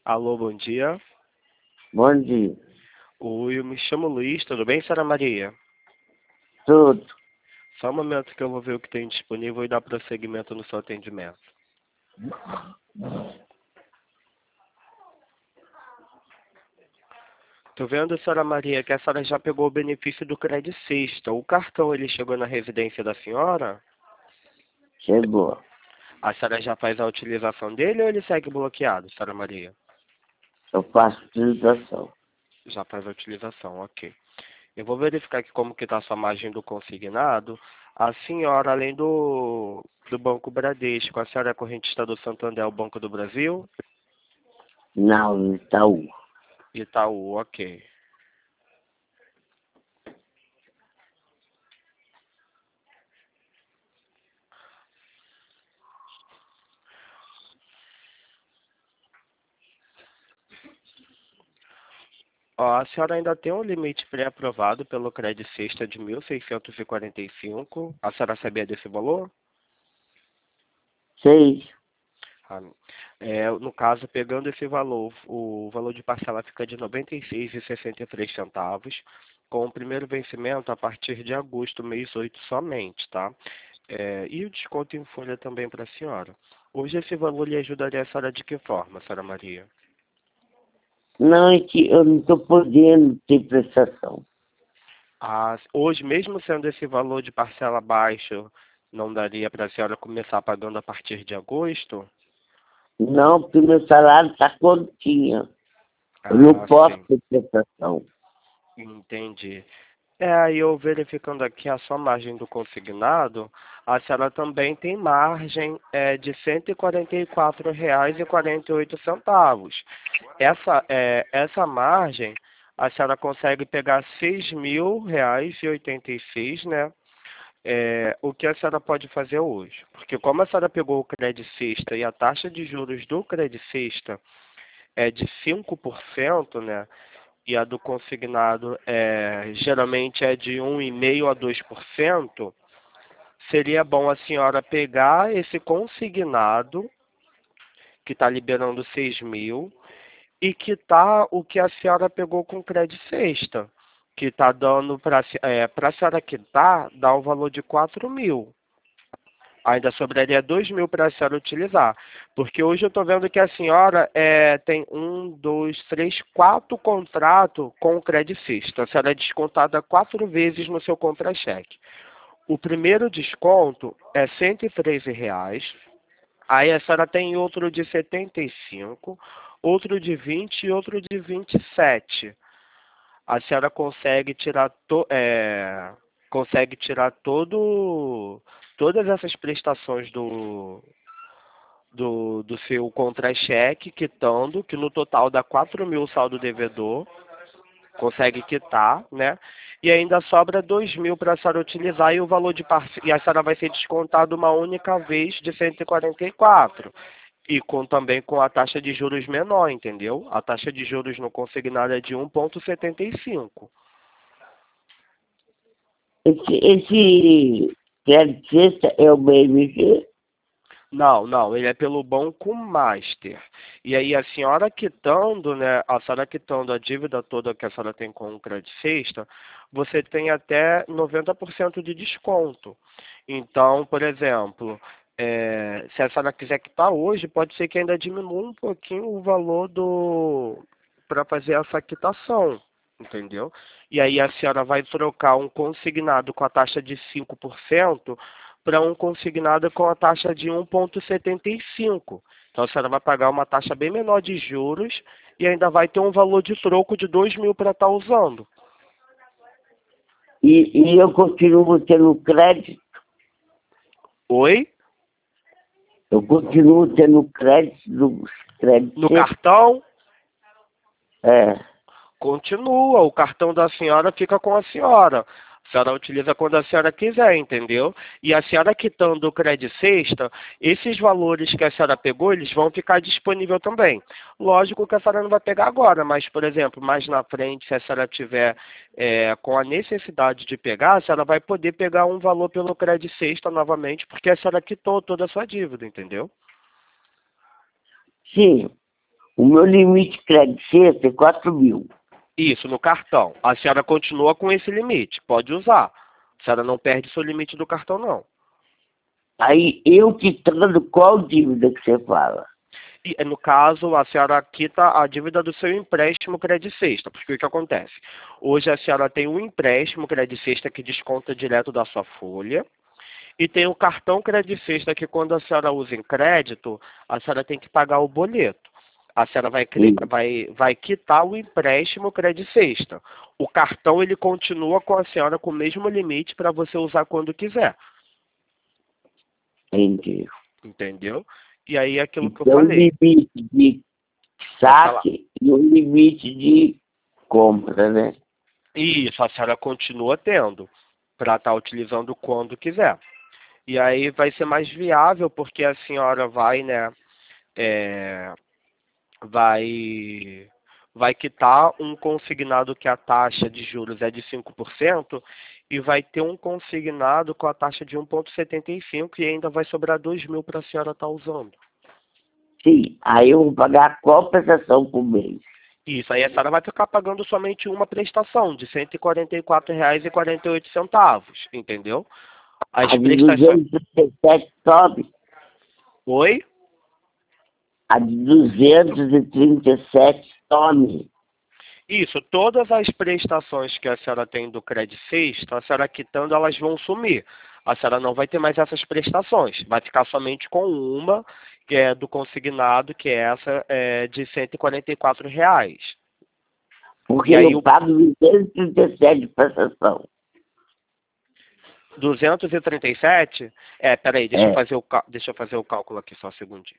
Alô, bom dia. Bom dia. Oi, eu me chamo Luiz, tudo bem, Sra. Maria? Tudo. Só um momento que eu vou ver o que tem disponível e dar prosseguimento no seu atendimento. Tô vendo, Sra. Maria, que a senhora já pegou o benefício do Credit Sexta. O cartão, ele chegou na residência da senhora? Chegou. A senhora já faz a utilização dele ou ele segue bloqueado, Sra. Maria? Eu faço utilização. Já faz a utilização, ok. Eu vou verificar aqui como que está a sua margem do consignado. A senhora, além do Banco Bradesco, a senhora é correntista do Santander, o Banco do Brasil? Não, Itaú. Itaú, ok. Ó, a senhora ainda tem um limite pré-aprovado pelo Credit Sexta de 1.645. A senhora sabia desse valor? Sei. Ah, no caso, pegando esse valor, o valor de parcela fica de R$ 96,63, com o primeiro vencimento a partir de agosto, mês 8 somente, tá? E o desconto em folha também para a senhora. Hoje esse valor lhe ajudaria a senhora de que forma, senhora Maria? Não, é que eu não estou podendo ter prestação. Hoje, mesmo sendo esse valor de parcela baixo, não daria para a senhora começar pagando a partir de agosto? Não, porque meu salário está continha. Eu não Ah, posso sim, ter prestação. entendi. Aí eu verificando aqui a sua margem do consignado, a senhora também tem margem de R$ 144,48. Essa margem, a senhora consegue pegar R$ 6.000,86, né? O que a senhora pode fazer hoje? Porque como a senhora pegou o Credit Sexta e a taxa de juros do Credit Sexta é de 5%, né? E a do consignado geralmente é de 1,5% a 2%, seria bom a senhora pegar esse consignado, que está liberando 6 mil, e quitar o que a senhora pegou com Credit Sexta, que está dando para a senhora quitar, dá o valor de 4 mil. Ainda sobraria 2 mil para a senhora utilizar. Porque hoje eu estou vendo que a senhora tem 4 contratos com o Credit Sexta. A senhora é descontada 4 vezes no seu contra-cheque. O primeiro desconto é R$ 113. Aí a senhora tem outro de 75, outro de 20 e outro de 27. A senhora consegue tirar todas essas prestações do seu contra-cheque, quitando, que no total dá 4 mil saldo devedor, consegue quitar, né? E ainda sobra 2 mil para a senhora utilizar e o valor e a senhora vai ser descontado uma única vez de 144. E também com a taxa de juros menor, entendeu? A taxa de juros no consignado é de 1,75. Esse crédito sexta é o BMG? Não, não, ele é pelo Banco Master. E aí a senhora quitando, né, a senhora quitando a dívida toda que a senhora tem com o Credit Sexta, você tem até 90% de desconto. Então, por exemplo, se a senhora quiser quitar hoje, pode ser que ainda diminua um pouquinho o valor para fazer essa quitação, entendeu? E aí a senhora vai trocar um consignado com a taxa de 5% para um consignado com a taxa de 1,75. Então a senhora vai pagar uma taxa bem menor de juros e ainda vai ter um valor de troco de 2 mil para estar usando. E eu continuo tendo crédito? Oi? Eu continuo tendo crédito do crédito No sexta? cartão? É. Continua. O cartão da senhora fica com a senhora. A senhora utiliza quando a senhora quiser, entendeu? E a senhora quitando o Credit Sexta, esses valores que a senhora pegou, eles vão ficar disponíveis também. Lógico que a senhora não vai pegar agora, mas, por exemplo, mais na frente, se a senhora tiver com a necessidade de pegar, a senhora vai poder pegar um valor pelo Credit Sexta novamente, porque a senhora quitou toda a sua dívida, entendeu? Sim. O meu limite de crédito sexta é 4.000. Isso, no cartão. A senhora continua com esse limite, pode usar. A senhora não perde seu limite do cartão, não. Aí eu quitando qual dívida que você fala? E, no caso, a senhora quita a dívida do seu empréstimo Credicesta, porque o que acontece? Hoje a senhora tem um empréstimo Credicesta que desconta direto da sua folha, e tem o cartão Credicesta que quando a senhora usa em crédito, a senhora tem que pagar o boleto. A senhora Sim, vai quitar o empréstimo Credicesta. O cartão ele continua com a senhora com o mesmo limite para você usar quando quiser. entendi. Entendeu? E aí é aquilo que eu Então, o falei. limite de Pode falar. saque e o limite de compra, né? Isso, a senhora continua tendo para estar utilizando quando quiser. E aí vai ser mais viável porque a senhora vai, né, é, vai, vai quitar um consignado que a taxa de juros é de 5% e vai ter um consignado com a taxa de 1,75 e ainda vai sobrar 2.000 para a senhora estar usando. Sim, aí eu vou pagar qual prestação por mês? Isso, aí a senhora vai ficar pagando somente uma prestação de R$ 144,48, entendeu? As A de prestações... 237 sobe? Oi? A de 237 some? Isso, todas as prestações que a senhora tem do Credit Sexta, a senhora quitando, elas vão sumir. A senhora não vai ter mais essas prestações. Vai ficar somente com uma, que é do consignado, que é essa de R$ 144. Porque E aí eu o pago 237 de prestação. 237, peraí, É. deixa eu fazer o cálculo aqui só um segundinho.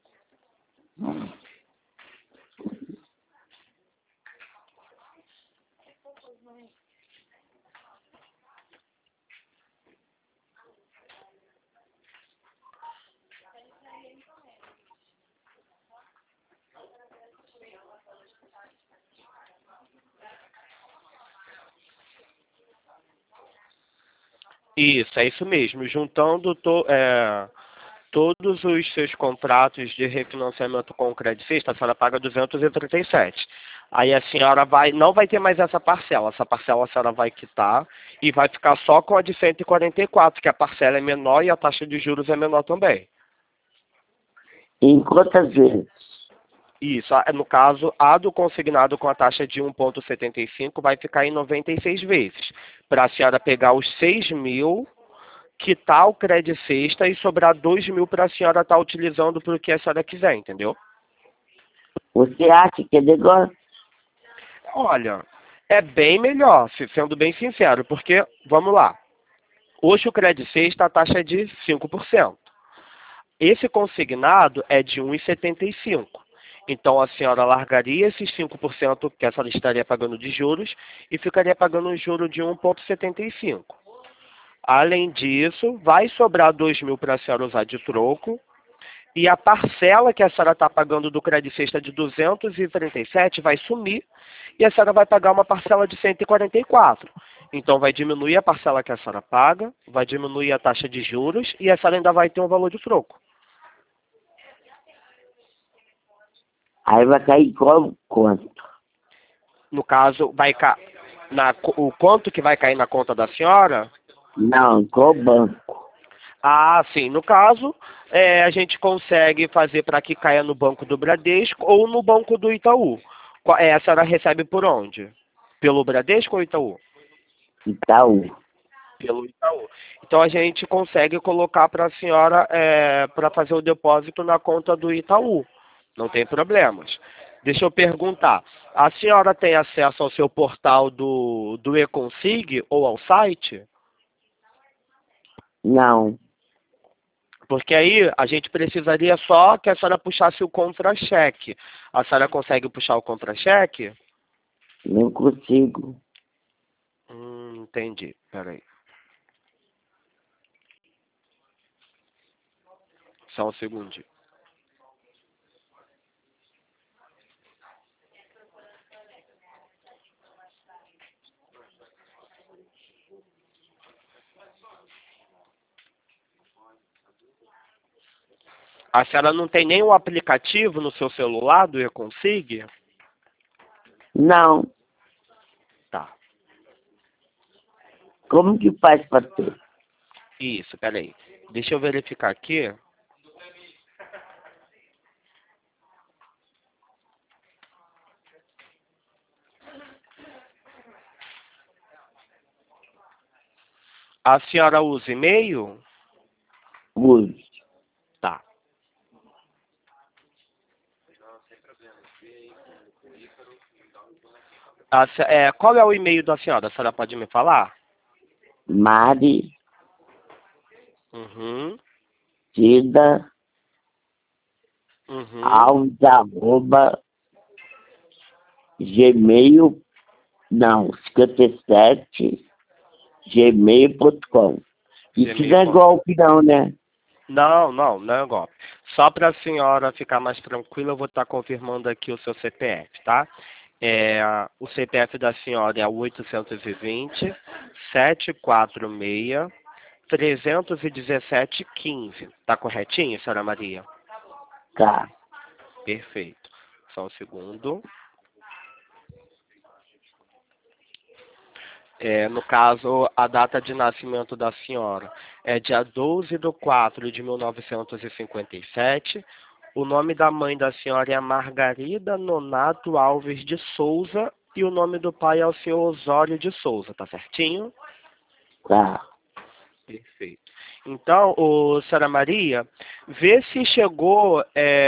Isso, é isso mesmo. Juntando todos os seus contratos de refinanciamento com o Credit Suisse, a senhora paga 237. Aí a senhora não vai ter mais essa parcela. Essa parcela a senhora vai quitar e vai ficar só com a de 144, que a parcela é menor e a taxa de juros é menor também. Em quantas vezes? Isso, no caso, a do consignado com a taxa de 1,75 vai ficar em 96 vezes. Para a senhora pegar os 6.000, quitar o Credit Sexta e sobrar 2.000 para a senhora estar utilizando para o que a senhora quiser, entendeu? Você acha que é negócio? Olha, é bem melhor, sendo bem sincero, porque, vamos lá, hoje o Credit Sexta a taxa é de 5%. Esse consignado é de 1,75. Então a senhora largaria esses 5% que a senhora estaria pagando de juros e ficaria pagando um juro de 1,75. Além disso, vai sobrar 2.000 para a senhora usar de troco. E a parcela que a senhora está pagando do Credit Sexta de 237 vai sumir e a senhora vai pagar uma parcela de 144. Então vai diminuir a parcela que a senhora paga, vai diminuir a taxa de juros e a senhora ainda vai ter um valor de troco. Aí vai cair quanto? No caso, o quanto que vai cair na conta da senhora? Não, qual banco? Ah, sim. No caso, a gente consegue fazer para que caia no banco do Bradesco ou no banco do Itaú. A senhora recebe por onde? Pelo Bradesco ou Itaú? Itaú. Pelo Itaú. Então a gente consegue colocar para a senhora para fazer o depósito na conta do Itaú. Não tem problemas. Deixa eu perguntar. A senhora tem acesso ao seu portal do eConsig ou ao site? Não, Porque aí a gente precisaria só que a senhora puxasse o contra-cheque. A senhora consegue puxar o contra-cheque? não consigo. Entendi. Peraí. Só um segundinho. A senhora não tem nenhum aplicativo no seu celular do eConsig? Não. Tá. Como que faz para ter? Isso, peraí. Deixa eu verificar aqui. A senhora usa e-mail? Uso. Tá. Qual é o e-mail da senhora? A senhora pode me falar? Mari, Uhum. Cida, Uhum. Alves, arroba, Gmail, não, 57, gmail.com. Isso não é Gmail.com. golpe não, né? Não, não, não é golpe. Só para a senhora ficar mais tranquila, eu vou estar confirmando aqui o seu CPF, tá? O CPF da senhora é 820 746 317 15. Tá corretinho, senhora Maria? Tá, Perfeito. Só um segundo. No caso, a data de nascimento da senhora é dia 12/4/1957. O nome da mãe da senhora é Margarida Nonato Alves de Souza e o nome do pai é o senhor Osório de Souza, tá certinho? tá. Perfeito. Então, senhora Maria, vê se chegou,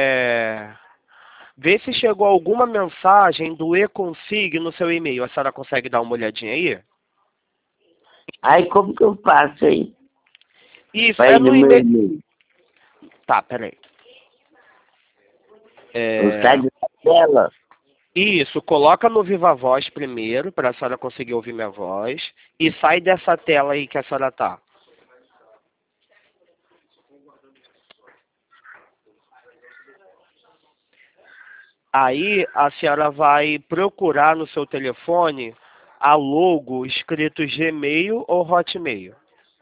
vê se chegou alguma mensagem do eConsig no seu e-mail. A senhora consegue dar uma olhadinha aí? Aí como que eu faço aí? Isso, Pra é ir no no meu e-mail. e-mail. Tá, peraí. Eu saio da tela? Isso, coloca no Viva Voz primeiro, para a senhora conseguir ouvir minha voz. E sai dessa tela aí que a senhora tá. Aí a senhora vai procurar no seu telefone a logo escrito Gmail ou Hotmail.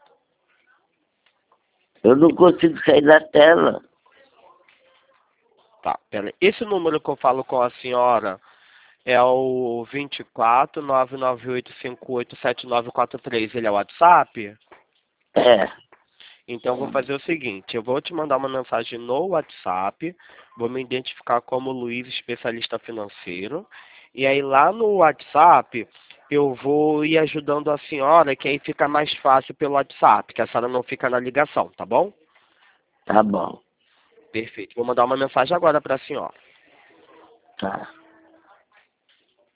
Eu não consigo sair da tela. Tá, peraí. Esse número que eu falo com a senhora é o 24 998 58 7943. Ele é o WhatsApp? É, Então, eu vou fazer o seguinte, eu vou te mandar uma mensagem no WhatsApp, vou me identificar como Luiz, especialista financeiro, e aí lá no WhatsApp eu vou ir ajudando a senhora, que aí fica mais fácil pelo WhatsApp, que a senhora não fica na ligação, tá bom? tá bom. Perfeito. Vou mandar uma mensagem agora para a senhora. Tá.